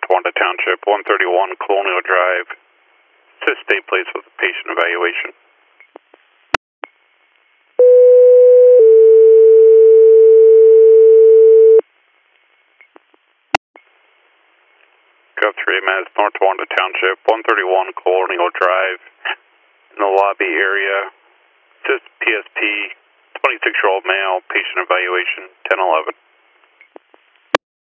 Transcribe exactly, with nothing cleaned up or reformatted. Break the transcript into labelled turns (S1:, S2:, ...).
S1: Wanda Township, one thirty-one Colonial Drive. Assist stay place with the patient evaluation. Go three minutes, North Wanda Township, one thirty-one Colonial Drive. In the lobby area. Assist P S P, twenty-six-year-old male, patient evaluation, ten eleven.